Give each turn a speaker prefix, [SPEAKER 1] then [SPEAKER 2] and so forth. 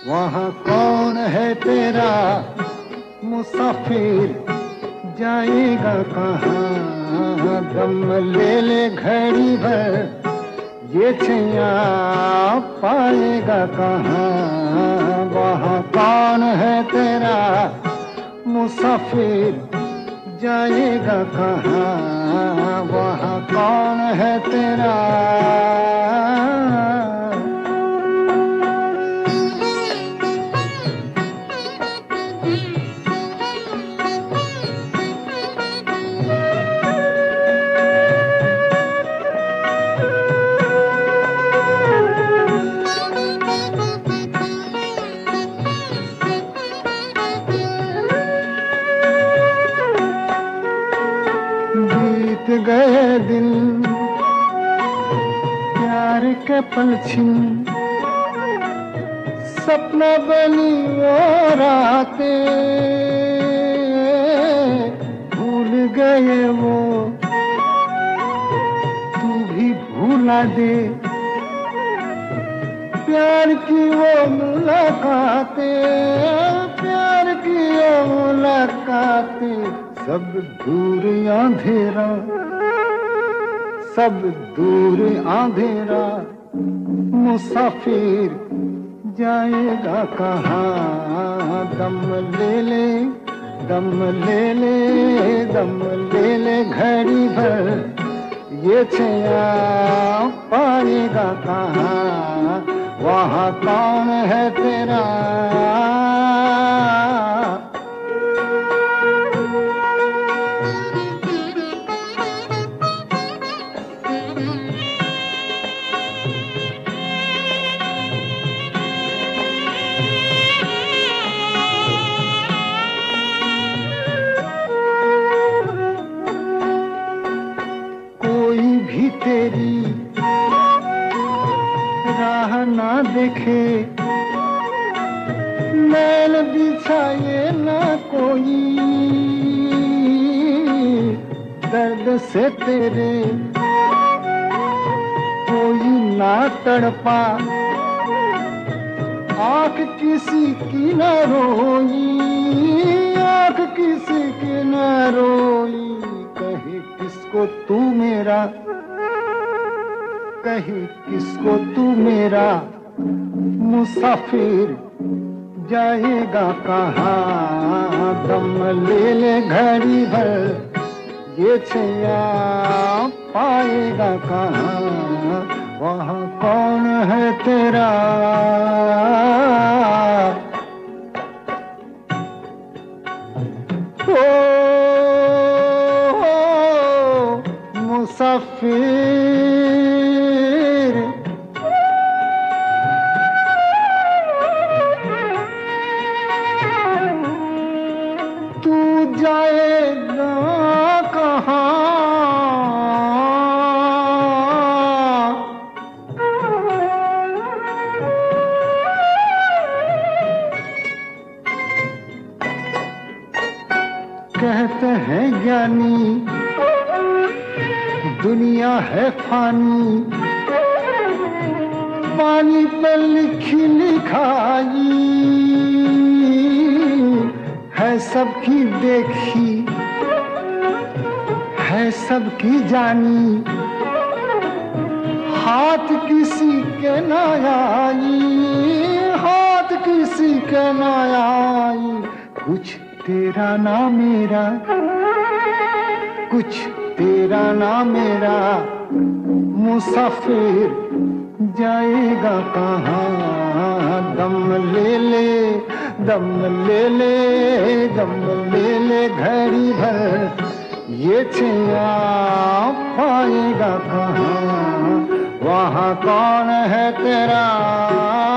[SPEAKER 1] वहाँ कौन है तेरा मुसाफिर, जाएगा कहाँ? दम ले ले घड़ी भर, ये छैया पाएगा कहाँ? वहाँ कौन है तेरा मुसाफिर, जाएगा कहाँ? वहाँ कौन है तेरा? बीत गए दिन प्यार के पल छिन, सपना बनी वो रातें, भूल गए वो तू भी भूला दे, प्यार की वो मुलाकातें, प्यार की वो मुलाकातें। सब दूर अंधेरा, सब दूर अंधेरा, मुसाफिर जाएगा कहाँ? दम ले ले, दम ले ले, दम ले ले घड़ी भर, ये छैया पाएगा कहाँ? वहाँ कौन है तेरा? कोई भी तेरी राह ना देखे, नैन बिछाए ना कोई, दर्द से तेरे कोई ना तड़पा, आँख किसी की ना रोई, आँख किसी की ना रोई। कहे किसको तू मेरा, कहे किसको तू मेरा मुसाफिर, जाएगा कहाँ? दम ले ले घड़ी भर, ये छैया पाएगा कहाँ? वहाँ कौन है तेरा? ओ मुसाफिर, तू जाएगा कहाँ? कहते हैं ज्ञानी दुनिया है फानी, पानी पर लिखी लिखाई है, सबकी देखी है, सबकी जानी, हाथ किसी के ना आई, हाथ किसी के ना आई। कुछ तेरा ना मेरा, कुछ तेरा ना मेरा, मुसाफिर जाएगा कहाँ? दम ले ले, दम ले ले, दम ले ले घड़ी भर, ये छैया पाएगा कहाँ? वहाँ कौन है तेरा?